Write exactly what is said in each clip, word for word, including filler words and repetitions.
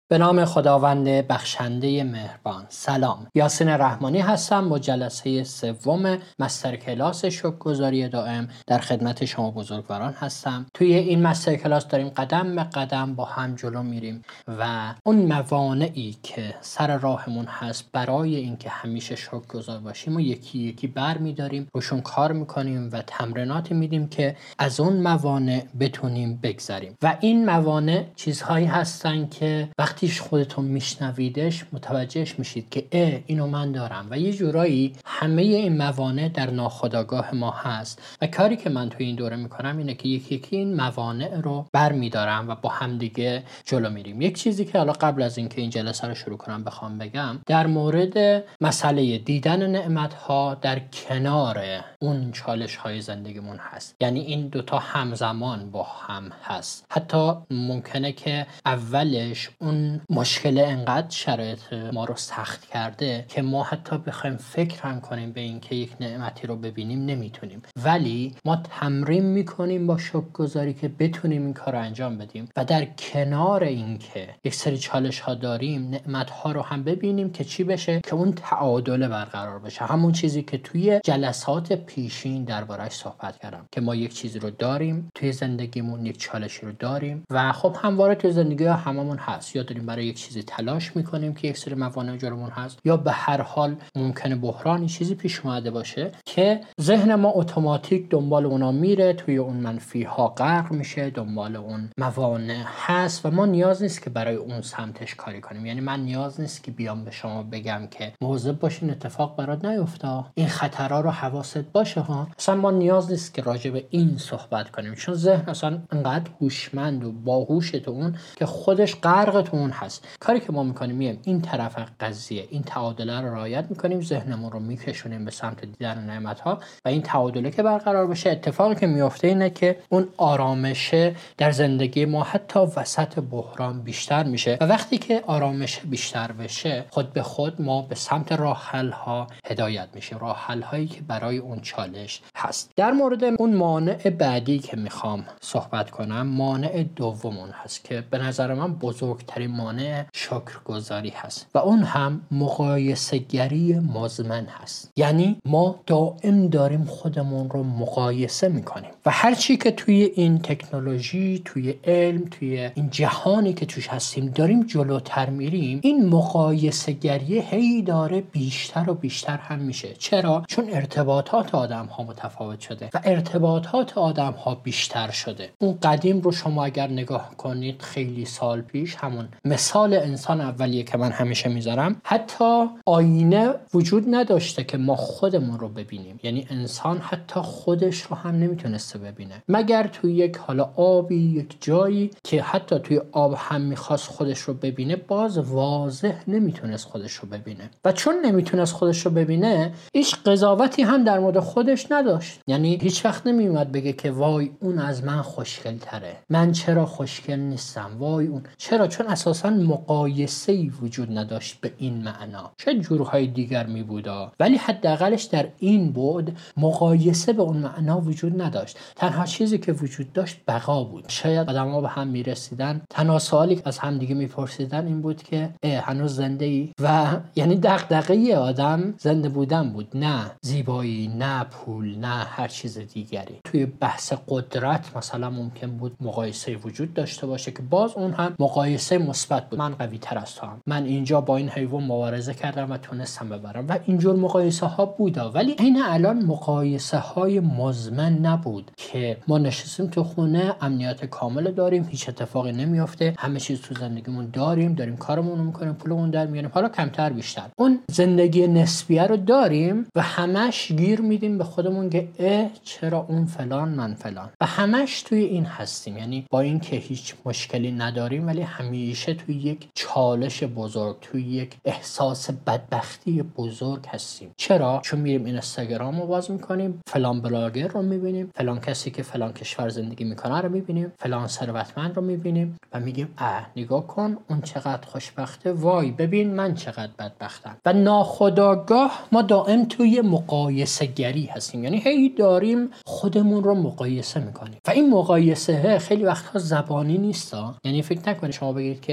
به نام خداوند بخشنده مهربان. سلام، یاسین رحمانی هستم با جلسه سوم مستر کلاس شکرگزاری دائم در خدمت شما بزرگواران هستم. توی این مستر کلاس داریم قدم به قدم با هم جلو میریم و اون موانعی که سر راهمون هست برای اینکه همیشه شکرگزار باشیم و یکی یکی بر میداریم، روشون کار میکنیم و تمریناتی میدیم که از اون موانع بتونیم بگذریم. و این موانع چیزهایی هستن که وقتی خودتون میشنویدش متوجهش میشید که اه اینو من دارم و یه جورایی همه این موانع در ناخودآگاه ما هست و کاری که من توی این دوره میکنم اینه که یکی یکی این موانع رو بر میدارم و با هم دیگه جلو میریم. یک چیزی که حالا قبل از اینکه این جلسه رو شروع کنم بخوام بگم در مورد مسئله دیدن نعمت ها در کنار اون چالش های زندگیمون هست. یعنی این دوتا همزمان با هم هست. حتی ممکنه که اولش اون مشکل انقدر شرایط ما رو سخت کرده که ما حتی بخوایم فکر هم کنیم به این که یک نعمتی رو ببینیم نمیتونیم، ولی ما تمرین میکنیم با شکرگزاری که بتونیم این کار رو انجام بدیم و در کنار این که یک سری چالش ها داریم نعمت ها رو هم ببینیم که چی بشه، که اون تعادل برقرار بشه. همون چیزی که توی جلسات پیشین دربارش صحبت کردم که ما یک چیزی رو داریم توی زندگیمون، یک چالشی رو داریم و خب همواره توی زندگی ها هممون هست، یا داریم برای یک چیزی تلاش میکنیم که یک سری موانع جلومون هست، یا به هر حال ممکنه بحرانی چیزی پیش اومده باشه که ذهن ما اتوماتیک دنبال اونا میره، توی اون منفی ها غرق میشه، دنبال اون موانع هست و ما نیاز نیست که برای اون سمتش کاری کنیم. یعنی من نیاز نیست که بیام به شما بگم که مواظب باشین اتفاق برات نیفته، این خطرها رو حواست باشه ها. اصلا ما نیاز نیست که راجع به این صحبت کنیم، چون ذهن اصلا انقدر هوشمند و باهوشه تو اون که خودش غرق تو اون هست. کاری که ما میکنیم میایم این طرف قضیه، این تعادل رو رعایت میکنیم، ذهنمون رو میکشونیم به سمت دیدن نعمت ها و این تعادله که برقرار بشه، اتفاقی که میفته اینه که اون آرامش در زندگی ما حتی وسط بحران بیشتر میشه و وقتی که آرامش بیشتر بشه خود به خود ما به سمت راه حل ها هدایت میشه، راه حل هایی که برای اون چالش هست. در مورد اون مانع بعدی که میخوام صحبت کنم، مانع دومون هست که به نظر من بزرگترین مانع شکرگزاری هست و اون هم مقایسه گری مزمن هست. یعنی ما دائم داریم خودمون رو مقایسه میکنیم و هر چی که توی این تکنولوژی، توی علم، توی این جهانی که توش هستیم داریم جلوتر میریم، این مقایسه گری هی داره بیشتر و بیشتر هم میشه. چرا؟ چون ارتباطات آدم ها متفاوت شده و ارتباطات آدم ها بیشتر شده. اون قدیم رو شما اگر نگاه کنید، خیلی سال پیش، همون مثال انسان اولیه که من همیشه میذارم، حتی آینه وجود نداشته که ما خودمون رو ببینیم. یعنی انسان حتی خودش رو هم نمیتونسته ببینه مگر توی یک حالا آبی، یک جایی که حتی توی آب هم میخواست خودش رو ببینه، باز واضح نمیتونست خودش رو ببینه و چون نمیتونست خودش رو ببینه هیچ قضاوتی هم در مورد خودش نداشت. یعنی هیچ وقت نمیومد بگه که وای اون از من خوشگل تره، من چرا خوشگل نیستم، وای اون چرا، چون اساساً مقایسه‌ای وجود نداشت به این معنا. چه جورهای دیگر می بودا، ولی حداقلش در این بود مقایسه به اون معنا وجود نداشت. تنها چیزی که وجود داشت بقا بود. شاید آدم‌ها به هم میرسیدن، تنها سوالی از هم دیگه میپرسیدن این بود که هنوز زنده ای؟ و یعنی دغدغه آدم زنده بودن بود، نه زیبایی، نه پول، نه هر چیز دیگری. توی بحث قدرت مثلا ممکن بود مقایسه وجود داشته باشه که باز اون هم مقایسه مثبت بود. من قوی تر از تو هم، من اینجا با این حیوان مبارزه کردم و تونستم ببرم و اینجور مقایسه ها بودا. ولی این الان مقایسه های مزمن نبود که ما نشستیم تو خونه، امنیت کامل داریم، هیچ اتفاقی نمیافته، همه چیز تو زندگیمون داریم، داریم کارمون رو میکنیم، پولمون در میاریم، حالا کمتر بیشتر. اون زندگی نسبیه رو داریم و همش گیر میدیم به خودمون که اه چرا اون فلان من فلان و همش توی این هستیم. یعنی با این که هیچ مشکلی نداریم ولی همیشه توی یک چالش بزرگ، توی یک احساس بدبختی بزرگ هستیم. چرا؟ چون میریم اینستاگرام رو باز میکنیم، فلان بلاگر رو میبینیم، فلان کسی که فلان کشور زندگی میکنه رو میبینیم، فلان ثروتمند رو میبینیم و میگیم اه نگاه کن اون چقدر خوشبخته، وای ببین من چقدر بدبختم. و ناخودآگاه ما دائم توی مقایسه گری هستیم. یعنی هی داریم خودمون رو مقایسه میکنیم و این مقایسه خیلی وقتها زبانی نیست. یعنی فکر نکنید شما بگید که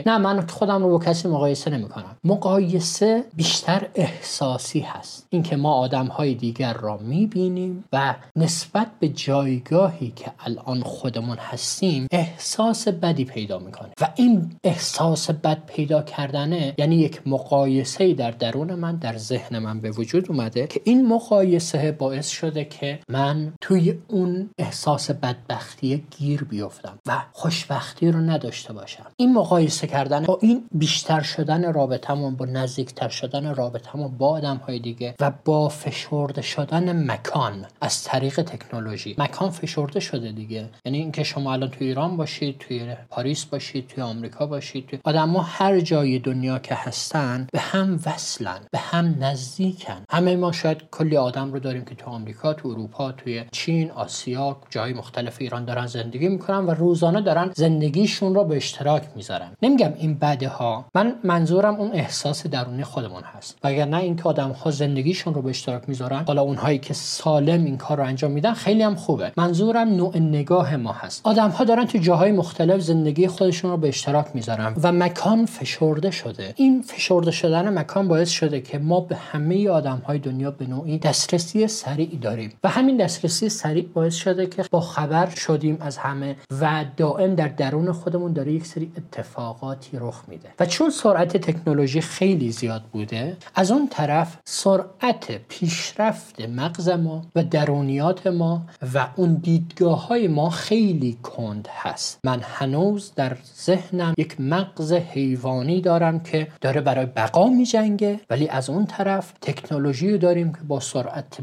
که نه من خودم رو با کسی مقایسه نمی‌کنم. مقایسه بیشتر احساسی هست. اینکه ما آدم‌های دیگر را می‌بینیم و نسبت به جایگاهی که الان خودمون هستیم احساس بدی پیدا می‌کنیم و این احساس بد پیدا کردنه یعنی یک مقایسه در درون من، در ذهن من به وجود اومده که این مقایسه باعث شده که من توی اون احساس بدبختی گیر بیفتم و خوشبختی رو نداشته باشم. این مقایسه کردن با این بیشتر شدن رابطمون، با نزدیکتر شدن رابطمون با آدم‌های دیگه و با فشرده شدن مکان از طریق تکنولوژی. مکان فشرده شده دیگه، یعنی اینکه شما الان توی ایران باشید، توی پاریس باشید، توی آمریکا باشید، توی آدم‌ها هر جای دنیا که هستن به هم وصلن، به هم نزدیکن. همه ما شاید کلی آدم رو داریم که تو آمریکا، تو اروپا، توی چین، آسیا، جای مختلف ایران دارن زندگی میکنن و روزانه دارن زندگیشون رو به اشتراک میذارن. نمیگم این بده ها، من منظورم اون احساس درونی خودمون هست. وگرنه اینکه آدم‌ها زندگیشون رو به اشتراک میذارن، حالا اونهایی که سالم این کار رو انجام میدن خیلی هم خوبه. منظورم نوع نگاه ما هست. آدم‌ها دارن تو جاهای مختلف زندگی خودشون رو به اشتراک میذارن و مکان فشرده شده. این فشرده شدن مکان باعث شده که ما به همه آدم‌های دنیا به نوعی دسترسی سریع داریم و همین دسترسی سریع باعث شده که با خبر شدیم از همه و دائم در درون خودمون داره یک سری اتفاقاتی رخ میده. و چون سرعت تکنولوژی خیلی زیاد بوده، از اون طرف سرعت پیشرفت مغز ما و درونیات ما و اون دیدگاه‌های ما خیلی کند هست. من هنوز در ذهنم یک مغز حیوانی دارم که داره برای بقا می‌جنگه، ولی از اون طرف تکنولوژی رو داریم که با سرعت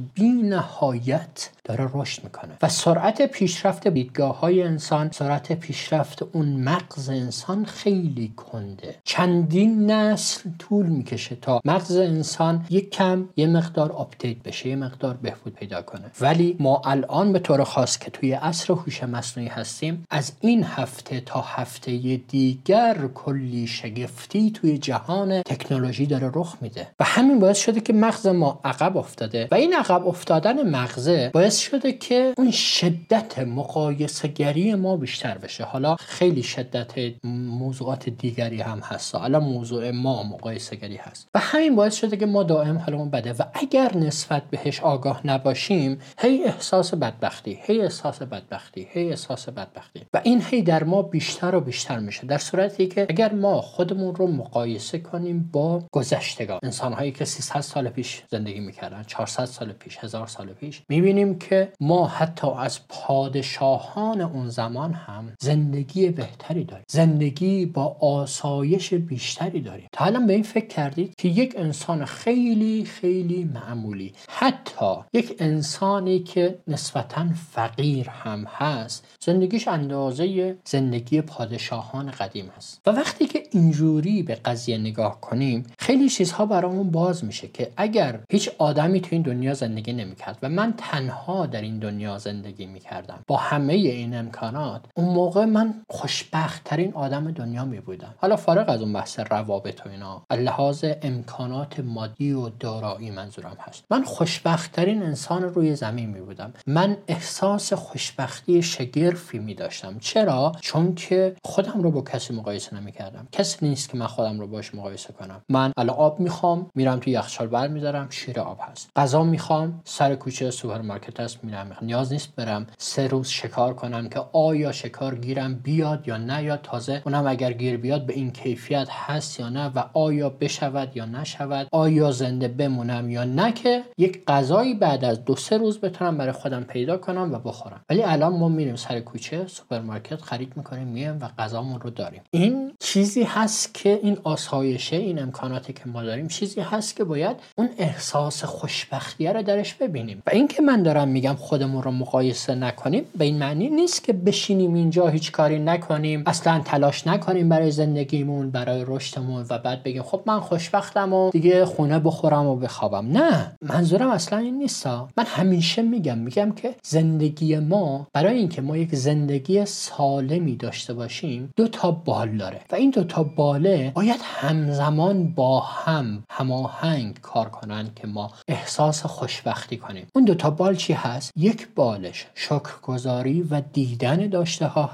بی‌نهایت داره رشد میکنه و سرعت پیشرفت دیدگاه‌های انسان، سرعت پیشرفت اون مغز انسان خیلی کنده. چندین نسل طول میکشه تا مغز انسان یک کم یه مقدار آپدیت بشه، یه مقدار بهبود پیدا کنه. ولی ما الان به طور خاص که توی عصر هوش مصنوعی هستیم، از این هفته تا هفته دیگر کلی شگفتی توی جهان تکنولوژی داره رخ میده و همین باعث شده که مغز ما عقب افتاده و این عقب افتادن مغزه باعث شده که اون شدت مقایسه گری ما بیشتر بشه. حالا خیلی شدت موضوعات دیگری هم هست، حالا موضوع ما مقایسه گری هست و همین باعث شده که ما دائم حالمون بده و اگر نسبت بهش آگاه نباشیم هی احساس بدبختی، هی احساس بدبختی، هی احساس بدبختی و این هی در ما بیشتر و بیشتر میشه، در صورتی که اگر ما خودمون رو مقایسه کنیم با گذشتگان، انسان‌هایی که سیصد سال پیش زندگی میکردن، چهارصد سال پیش، هزار سال پیش، میبینیم که ما حتی از پادشاهان اون زمان هم زندگی بهتری داریم، زندگی با آسایش بیشتری داریم. تا الان به این فکر کردید که یک انسان خیلی خیلی معمولی، حتی یک انسانی که نسبتاً فقیر هم هست، زندگیش اندازه زندگی پادشاهان قدیم هست و وقتی که اینجوری به قضیه نگاه کنیم خیلی چیزها برامون باز میشه که اگر هیچ آدمی تو این دنیا زندگی نمیکرد و من تنها در این دنیا زندگی میکردم با همه این امکانات، اون موقع من خوشبخت ترین آدم دنیا میبودم. حالا فارغ از اون بحث روابط و اینا، لحاظ امکانات مادی و دارایی منظورم هست، من خوشبخت ترین انسان روی زمین میبودم. من احساس خوشبختی شگرفی میداشتم. چرا؟ چون که خودم رو با کسی مقایسه نمیکردم. کسی نیست که من خودم رو باش مقایسه کنم. من الان آب میخوام، میرم تو یخچال برمی‌دارم، شیر آب هست. غذا میخوام، سر کوچه سوپرمارکت هست، میرم. نیاز نیست برم سه روز شکار کنم که آیا شکار گیرم بیاد یا نیاد، تازه اونم اگر گیر بیاد به این کیفیت هست یا نه و آیا بشود یا نشود، آیا زنده بمونم یا نه، که یک غذایی بعد از دو سه روز بتونم برای خودم پیدا کنم و بخورم. ولی الان ما میریم سر کوچه سوپرمارکت خرید میکنیم، میایم و غذامون رو داریم. این چیزی هست که این آسایشه، این امکاناتی که ما داریم چیزی هست که باید اون احساس خوشبختی رو درش ببینیم. و این که من دارم میگم خودمون رو مقایسه نکنیم، به این معنی نیست که بشینیم اینجا هیچ کاری نکنیم، اصلا تلاش نکنیم برای زندگیمون، برای رشدمون و بعد بگیم خب من خوشبختم و دیگه خونه بخورم و بخوابم. نه، منظورم اصلا این نیست. من همیشه میگم میگم که زندگی ما، برای اینکه ما یک زندگی سالمی داشته باشیم، دو تا بال داره و این دو تا باله باید همزمان با هم هماهنگ کار کنن که ما احساس خوشبختی کنیم. اون دو تا بال چی هست؟ یک بالش شکرگزاری و دیدن داشته ها هست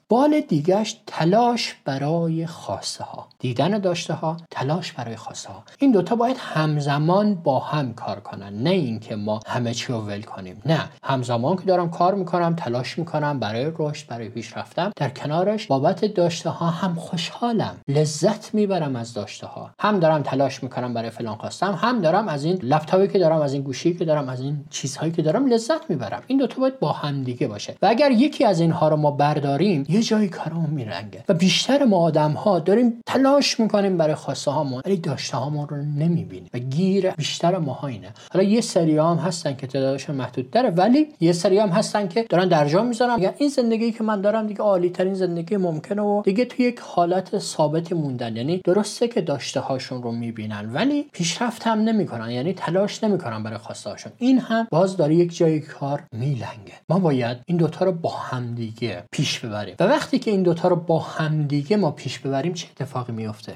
بال دیگهش تلاش برای خواسته ها. دیدن داشته ها، تلاش برای خواسته ها. این دوتا باید همزمان با هم کار کنن، نه اینکه ما همه چی رو ول کنیم. نه، همزمان که دارم کار میکنم، تلاش میکنم برای رشد، برای پیشرفتم، در کنارش بابت داشته ها هم خوشحالم، لذت میبرم از داشته ها. هم دارم تلاش میکنم برای فلان خواستم، هم دارم از این لپتاپی که دارم، از این گوشی که دارم، از این چیزهایی که دارم لذت میبرم. این دوتا باید با هم دیگه باشه. و اگر یکی از اینها رو ما برداریم، یه جایی کارمون میرنگه. و بیشتر ما آدم‌ها داریم تلاش میکنیم برای خواسته هامون، ولی داشته هامون رو نمیبینیم. و گیر بیشتر ماها اینه. حالا یه سری هم هستن که تعدادشون محدودتره، ولی یه سری هم هستن که دارن درجا میذارن، میگن این زندگی که من دارم دیگه عالی ترین زندگی ممکنه و دیگه توی یک حالت ثابتی موندن. یعنی درسته که داشته هاشون رو میبینن ولی پیشرفت هم نمیکنن، یعنی تلاش نمیکنن برای خواسته هاشون. این هم باز داره یک جای کار میلنگه. ما باید این دوتا رو با هم دیگه پیش ببریم. و وقتی که این دوتا رو با هم دیگه ما پیش ببریم، چه اتفاقی میفته؟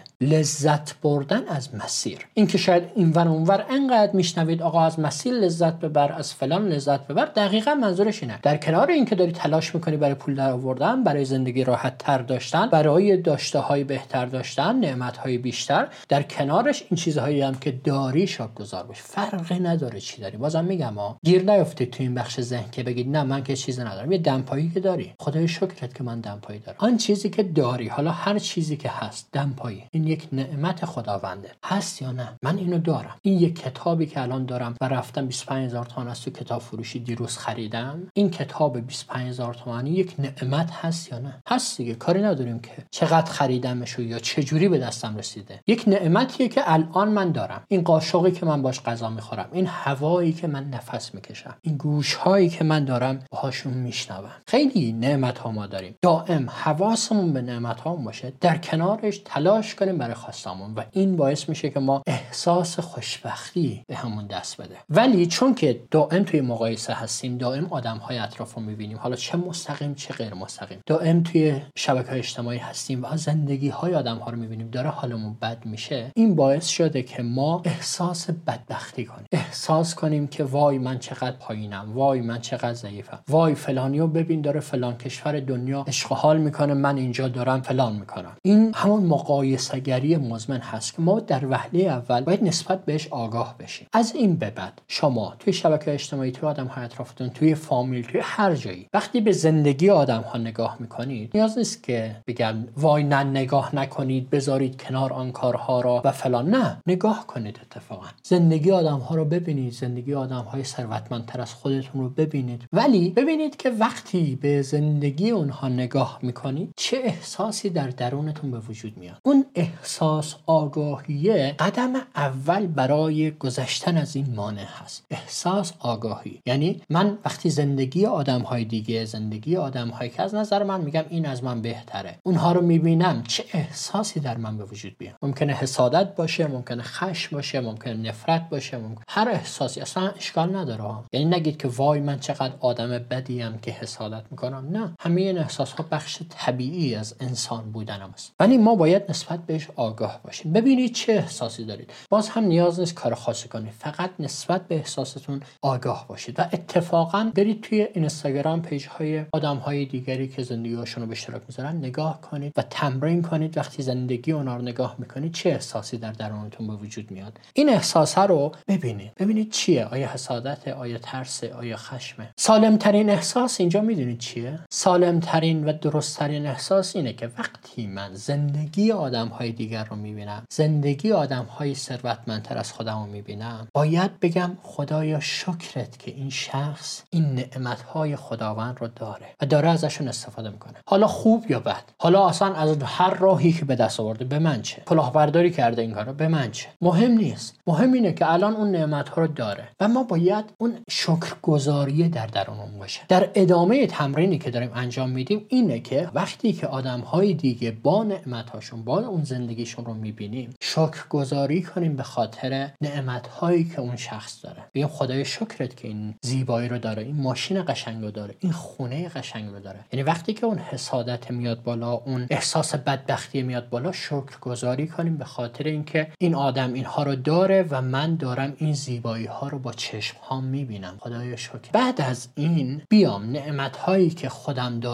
لذت بردن از مسیر. این که شاید اینور اونور انقدر میشنوید آقا از مسیر لذت ببر، از فلان لذت ببر، دقیقاً منظورش اینه. در کنار اینکه داری تلاش میکنی برای پول در آوردن، برای زندگی راحت تر داشتن، برای داشته های بهتر داشتن، نعمت های بیشتر، در کنارش این چیزهایی هم که داری شکرگزار باش. فرقی نداره چی داری. بازم میگم ها، گیر نیافتید تو این بخش ذهن که بگید نه من که چیزی ندارم. یه دمپایی که داری، خدای شکرت که من دمپایی دارم. آن چیزی که داری، حالا هر چیزی که هست، دمپایی، این یک نعمت خداونده. هست یا نه؟ من اینو دارم. این یک کتابی که الان دارم و رفتم بیست و پنج هزار تومان از تو کتاب فروشی دیروز خریدم، این کتاب بیست و پنج هزار تومانی یک نعمت هست یا نه؟ هست دیگه. کاری نداریم که چقدر خریدمش یا چه جوری به دستم رسیده. یک نعمتیه که الان من دارم. این قاشقی که من باش غذا میخورم، این هوایی که من نفس میکشم، این گوشهایی که من دارم باهاشون میشنوم. خیلی نعمت ها ما داریم. دائم حواسمون به نعمت ها باشه، در کنارش تلاش کنیم برای خواستمون و این باعث میشه که ما احساس خوشبختی به همون دست بده. ولی چون که دائم توی مقایسه هستیم، دائم آدم‌های اطرافو می‌بینیم، حالا چه مستقیم چه غیر مستقیم، دائم توی شبکه‌های اجتماعی هستیم و زندگی‌های آدم‌ها رو می‌بینیم، داره حالمون بد میشه. این باعث شده که ما احساس بدبختی کنیم، احساس کنیم که وای من چقدر پایینم، وای من چقدر ضعیفم، وای فلانیو ببین داره فلان کشور دنیا عشق و حال میکنه، من اینجا دارم فلان میکنم. این همون مقایسه‌گری مزمن هست که ما در وهله اول باید نسبت بهش آگاه بشیم. از این به بعد شما توی شبکه اجتماعی، توی آدم‌های اطرافتون، توی فامیل، توی هر جایی وقتی به زندگی آدم‌ها نگاه میکنید، نیاز نیست که بگم وای نه نگاه نکنید، بذارید کنار آن کارها را و فلان. نه، نگاه کنید. اتفاقا زندگی آدم‌ها رو ببینید، زندگی آدم‌های ثروتمندتر از خودتون رو ببینید، ولی ببینید که وقتی به زندگی اونها نگاه میکنید چه احساسی در درونتون به وجود میاد. اون احساس، آگاهیه قدم اول برای گذشتن از این مانع هست. احساس، آگاهی. یعنی من وقتی زندگی آدم‌های دیگه، زندگی آدم‌هایی که از نظر من میگم این از من بهتره، اونها رو میبینم، چه احساسی در من به وجود بیاد. ممکنه حسادت باشه، ممکنه خشم باشه، ممکنه نفرت باشه، ممکنه هر احساسی، اصلا اشکال نداره. یعنی نگید که وای من چقدر آدم بدیم که حسادت میکنم. نه، همه این احساسات بخش طبیعی از انسان بودن است، ولی ما باید نسبت بهش آگاه باشیم. ببینید چه احساسی دارید. باز هم نیاز نیست کار خاصی کنید، فقط نسبت به احساستون آگاه باشید و اتفاقا برید توی اینستاگرام پیج های آدم های دیگری که زندگی‌هاشون رو به اشتراک میذارن نگاه کنید و تمرین کنید. وقتی زندگی اونها رو نگاه میکنید چه احساسی در درونتون به وجود میاد. این احساس رو ببینید. ببینید چیه؟ آیا حسادت، آیا ترس، آیا خشمه؟ سالم ترین احساس اینجا میدونید چیه؟ سالم ترین و درست ترین احساس اینه که وقتی من زندگی آدم های دیگر رو میبینم، زندگی آدم های ثروتمندتر از خودم رو میبینم، باید بگم خدایا شکرت که این شخص این نعمت های خداوند رو داره و داره ازشون استفاده میکنه. حالا خوب یا بد، حالا اصلا از هر راهی که به دست آورده به من چه، کلاهبرداری کرده این کارو به من چه، مهم نیست. مهم اینه که الان اون نعمت ها رو داره و ما باید اون شکرگزاری در درونمون باشه. در ادامه تمرینی که داریم انجام میدیم اینه که وقتی که آدم‌های دیگه با نعمت‌هاشون، با اون زندگیشون رو میبینیم، شکرگزاری کنیم به خاطر نعمت‌هایی که اون شخص داره. بگیم خدای شکرت که این زیبایی رو داره، این ماشین قشنگ رو داره، این خونه قشنگ رو داره. یعنی وقتی که اون حسادت میاد بالا، اون احساس بدبختی میاد بالا، شکرگزاری کنیم به خاطر اینکه این آدم اینها رو داره و من دارم این زیبایی ها رو با چشم ها میبینم. خدای شکر. بعد از این بیام نعمت هایی که خودم دارم رو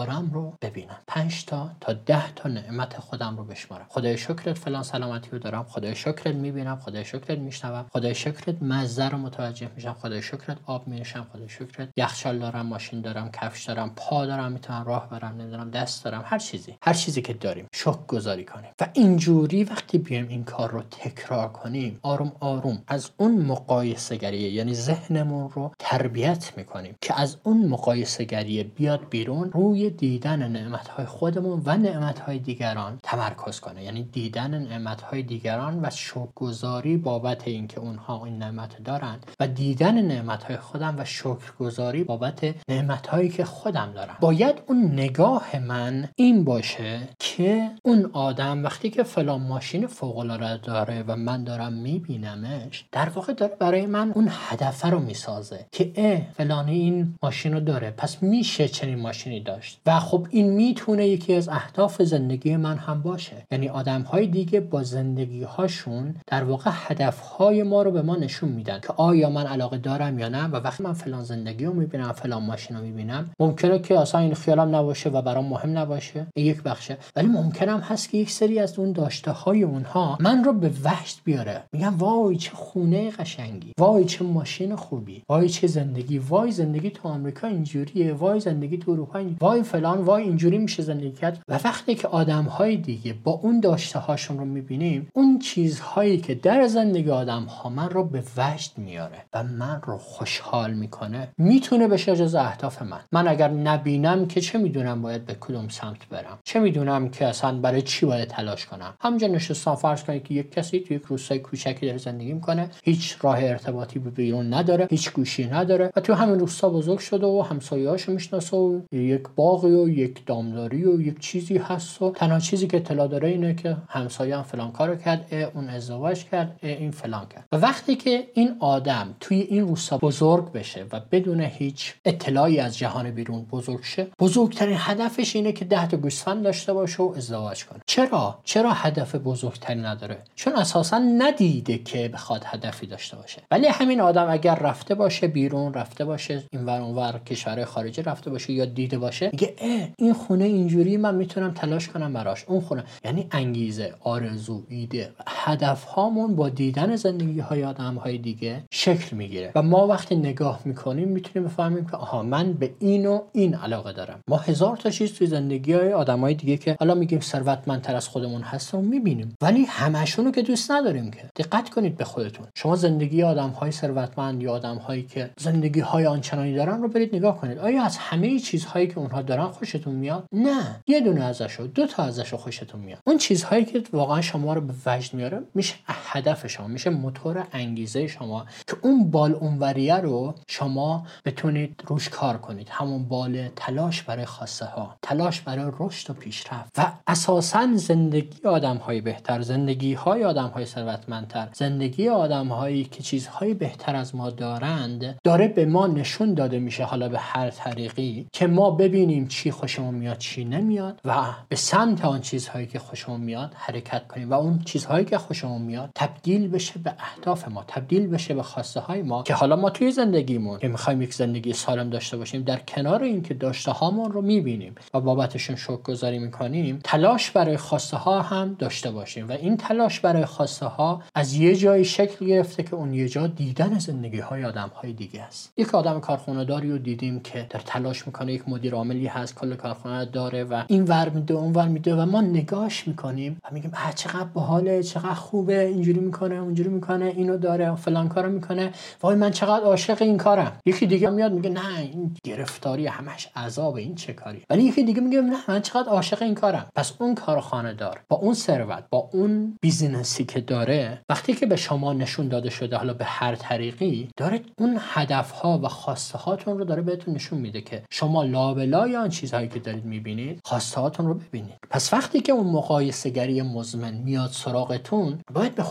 رو ببینم، پنج تا تا ده تا نعمت خودم رو بشمارم. خدای شکرت فلان سلامتی رو دارم، خدای شکرت میبینم، خدای شکرت میشنوم، خدای شکرت مزه رو متوجه میشم، خدای شکرت آب میشم، خدای شکرت یخچال دارم، ماشین دارم، کفش دارم، پا دارم، میتونم راه برم، نمیدونم دست دارم، هر چیزی هر چیزی که داریم شکرگزاری کنیم. و اینجوری وقتی بیایم این کار رو تکرار کنیم، آروم آروم از اون مقایسه گریه، یعنی ذهنمون رو تربیت میکنیم که از اون مقایسه گریه بیاد بیرون، روی دیدن نعمت‌های خودمون و نعمت‌های دیگران تمرکز کنه. یعنی دیدن نعمت‌های دیگران و شکرگزاری بابت اینکه اونها این نعمت دارن و دیدن نعمت‌های خودم و شکرگزاری بابت نعمت‌هایی که خودم دارم. باید اون نگاه من این باشه که اون آدم وقتی که فلان ماشین فوق‌العاده داره و من دارم میبینمش، در واقع داره برای من اون هدف رو میسازه که اه فلانی این ماشین رو داره، پس میشه چنین ماشینی داشت و خب این میتونه یکی از اهداف زندگی من هم باشه. یعنی آدم‌های دیگه با زندگی‌هاشون در واقع هدف‌های ما رو به ما نشون میدن که آیا من علاقه دارم یا نه. و وقتی من فلان زندگی رو میبینم، فلان ماشین رو میبینم، ممکنه که اصلا این خیالم نباشه و برام مهم نباشه، این یک بخشه، ولی ممکنه هم هست که یک سری از اون داشته‌های اونها من رو به وحشت بیاره. میگم وای چه خونه قشنگی، وای چه ماشین خوبی، وای چه زندگی، وای زندگی تو آمریکا اینجوریه، وای زندگی تو اروپا اینجوریه، وای فلان، وای اینجوری میشه زندگی کرد. و وقتی که آدم‌های دیگه با اون داشته‌هاشون رو میبینیم، اون چیزهایی که در زندگی آدم‌ها من رو به وجد میاره و من رو خوشحال میکنه، میتونه بشه جز اهداف من. من اگر نبینم که چه میدونم باید به کدوم سمت برم، چه میدونم که اصلا برای چی باید تلاش کنم. همونجا نشستم، فرض کنید که یک کسی تو یک روستای کوچکی داره زندگی میکنه، هیچ راه ارتباطی به بیرون نداره، هیچ گوشی نداره و تو همین روستا بزرگ شده و همسایه‌هاشو میشناسه و یک باغی و یک دامداری و یک چیزی هست و تنها چیزی که اطلاع داره اینه که همسایه‌ام فلان کارو کرد، اون ازدواج کرد، این فلان کرد. و وقتی که این آدم توی این روستا بزرگ بشه و بدون هیچ اطلاعی از جهان بیرون بزرگ شه، بزرگترین هدفش اینه که ده تا گوسفند داشته باشه و ازدواج کنه. چرا؟ چرا هدف بزرگتری نداره؟ چون اساسا ندیده که بخواد هدفی داشته باشه. ولی همین آدم اگر رفته باشه بیرون، رفته باشه اینور اونور کشور خارجی رفته باشه یا دیده باشه، میگه اه این خونه اینجوری، من میتونم تلاش کنم براش. اون خونه، یعنی انگیزه، آرزو، ایده، هدف هامون با دیدن زندگی های آدم های دیگه شکل میگیره و ما وقتی نگاه میکنیم میتونیم بفهمیم که آها من به این و این علاقه دارم. ما هزار تا چیز توی زندگی های آدم های دیگه که حالا میگیم ثروتمندتر از خودمون هستن میبینیم، ولی همشونو که دوست نداریم. که دقت کنید به خودتون، شما زندگی آدم های ثروتمند یا آدم هایی که زندگی های آنچنانی دارن رو برید نگاه کنید. آیا از همه چیزهایی که اونها دارن خوشتون میاد؟ نه، یه دونه ازشو، دو تا ازشو خوشتون میاد. اون چیزهایی که واقعا شما رو به وجد میاره میشه هدف شما، میشه موتور انگیزه شما که اون بال اونوریه رو شما بتونید روش کار کنید. همون بال تلاش برای خواسته ها، تلاش برای رشد و پیشرفت. و اساسا زندگی آدم های بهتر، زندگی های آدم های ثروتمندتر، زندگی آدم هایی که چیزهای بهتر از ما دارند، داره به ما نشون داده میشه، حالا به هر طریقی، که ما ببینیم چی خوشمون میاد چی نمیاد و به سمت آن چیزهایی که خوشمون میاد حرکت کنیم و اون چیزهایی که خوشمون میاد تبدیل بشه به اهداف ما، تبدیل بشه به خواسته های ما، که حالا ما توی زندگیمون که میخوایم یک زندگی سالم داشته باشیم، در کنار این که داشته هامون رو میبینیم و بابتشون شکرگزاری میکنیم، تلاش برای خواسته ها هم داشته باشیم. و این تلاش برای خواسته ها از یه جایی شکل گرفته که اون یه جا دیدن زندگی های آدم های دیگه است. یک آدم کارخونه داری رو دیدیم که در تلاش میکنه، یک مدیر عاملی هست کل کارخونه داره و این ور میده اون ور میده و ما نگاش میکنیم و میگیم اه چقدر باحاله، چقدر خوبه، اینجوری میکنه اونجوری میکنه، اینو داره، فلان کارو میکنه، وای من چقدر عاشق این کارم. یکی دیگه میاد میگه نه این گرفتاری همش عذاب، این چه کاری. ولی یکی دیگه میگه نه من چقدر عاشق این کارم. پس اون کارخانه دار با اون ثروت، با اون بیزینسی که داره، وقتی که به شما نشون داده شده، حالا به هر طریقی، داره اون هدفها و خواسته هاتون رو داره بهتون نشون میده که شما لابلای آن چیزهایی که دارید میبینید خواسته هاتون رو ببینید. پس وقتی که اون مقایسه گری مزمن میاد سراغتون، باید به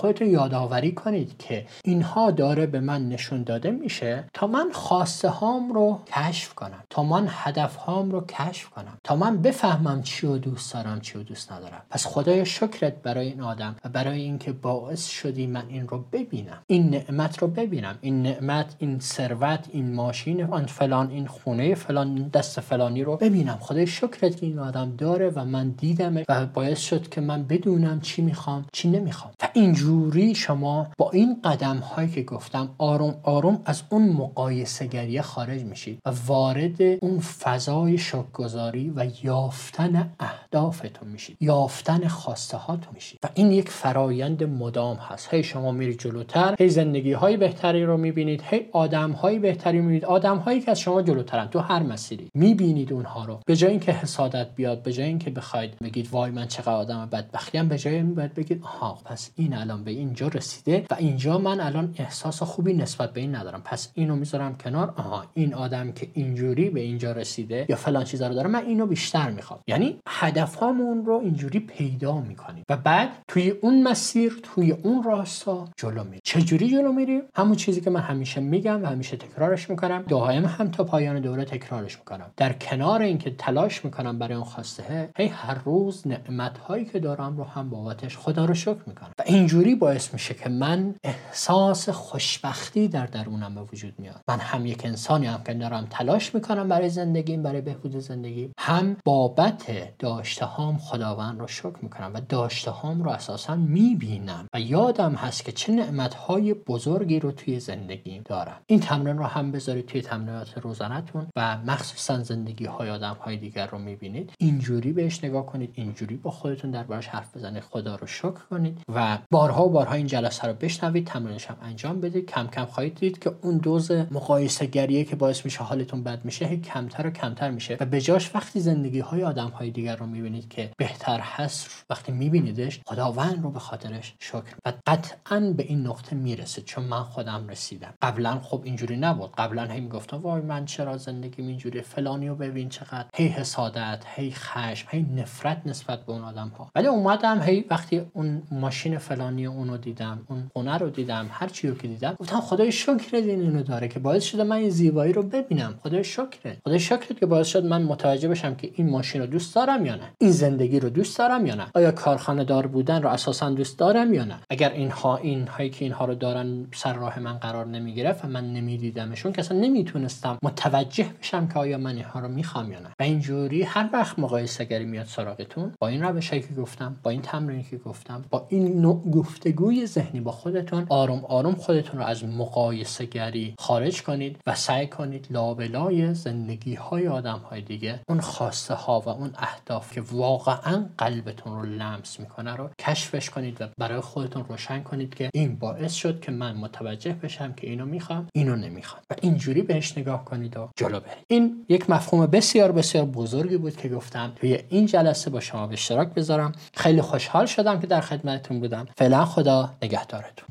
خودتون یادآوری کنید که اینها داره به من نشون داده میشه تا من خواسته هام رو کشف کنم، تا من هدف هام رو کشف کنم، تا من بفهمم چی رو دوست دارم چی رو دوست ندارم. پس خدای شکرت برای این آدم و برای اینکه باعث شدی من این رو ببینم، این نعمت رو ببینم، این نعمت، این ثروت، این ماشین، آن فلان، این خونه فلان، دست فلانی رو ببینم. خدای شکرت که این آدم داره و من دیدمش و باعث شد که من بدونم چی میخوام چی نمیخوام. و اینجوری شما با این قدم هایی که گفتم آروم آروم از اون مقایسه گری خارج میشید و وارد اون فضای شکرگزاری و یافتن اهدافتون میشید، یافتن خواسته هاتون میشید. و این یک فرایند مدام هست. هی شما میرید جلوتر، هی زندگی های بهتری رو میبینید، هی آدم های بهتری میبینید، آدم هایی که از شما جلوترن تو هر مسیری میبینید اونها رو. به جای اینکه حسادت بیاد، به جای اینکه بخواید بگید وای من چقدر آدم بدبختی ام، به جای این باید بگید آها پس این الان به اینجا رسیده و اینجا من الان احساس خوبی نسبت به این ندارم، پس اینو میذارم کنار. آها این آدم که اینجوری به اینجا رسیده یا فلان چیزا رو داره، من اینو بیشتر میخوام. یعنی هدفامون رو اینجوری پیدا میکنیم و بعد توی اون مسیر، توی اون راستا جلو میریم. چه جوری جلو میریم؟ همون چیزی که من همیشه میگم و همیشه تکرارش میکنم، دائما هم تا پایان دوره تکرارش میکنم. در کنار اینکه تلاش میکنم برای اون خواسته، هی هر روز نعمت هایی که دارم رو هم بابتش خدا رو شکر میکنم و اینجوری باعث میشه که من احساس خوشبختی در درونم به وجود میاد. من هم یک انسانی هم که دارم تلاش میکنم برای زندگیم، برای بهبود زندگی، هم بابت داشته هام خداوند رو شکر میکنم و داشته هام رو اساسا میبینم و یادم هست که چه نعمت های بزرگی رو توی زندگیم دارم. این تمرین رو هم بذارید توی تمرینات روزانه‌تون و مخصوصا زندگی های آدم های دیگر رو میبینید، اینجوری بهش نگاه کنید، اینجوری با خودتون دربارش حرف بزنید، خدا رو شکر کنید و بارها و بارها این جلسه رو بشنوید، تمرینش هم انجام بدید. کم کم خواهید دید که اون دوز مقایسه گریه که باعث میشه حالتون بد میشه هی کمتر و کمتر میشه و به جاش وقتی زندگی های آدم های دیگر رو میبینید که بهتر هست، وقتی میبینیدش خداوند رو به خاطرش شکر و قطعاً به این نقطه میرسید. چون من خودم رسیدم. قبلا خب اینجوری نبود. قبلا هی میگفتم وای من چرا زندگیم اینجوری، فلانیو ببین چقدر، هی حسادت، هی خشم، هی نفرت نسبت به اون آدم ها. ولی اومدم هی وقتی اون ماشین فلانی اونو دیدم، اون خونه رو دیدم، هر چی رو که دیدم، گفتم خدای شکر این اینو داره که باعث شده من این زیبایی رو ببینم. خدای شکر. خدای شکر که باعث شد من متوجه بشم که این ماشین رو دوست دارم یا نه، این زندگی رو دوست دارم یا نه، آیا کارخانه دار بودن رو اساسا دوست دارم یا نه. اگر اینها این هایی که اینها رو دارن سر راه من قرار نمیگرفت و من نمیدیدمشون که اصلا نمیتونستم متوجه بشم که آیا من اینها رو میخوام یا نه. و اینجوری هر وقت مقایسه گری میاد سراغتون، با این روشی که گفتم، با این تمرینی که گفتم، با این نوع گفتگوی ذهنی با خودتون، آروم آروم خودتون رو از مقایسه گری خارج کنید و سعی کنید لابلای زندگی های آدم های دیگه اون خواسته ها و اون اهداف که واقعا قلبتون رو لمس میکنه رو کشفش کنید و برای خودتون روشن کنید که این باعث شد که من متوجه بشم که اینو میخوام، اینو نمیخوام و اینجوری بهش نگاه کنید و جلو برید. این یک مفهوم بسیار بسیار بزرگی بود که گفتم توی این جلسه با شما به اشتراک بذارم. خیلی خوشحال شدم که در خدمتتون بودم. فعلا خدا نگهدارتون.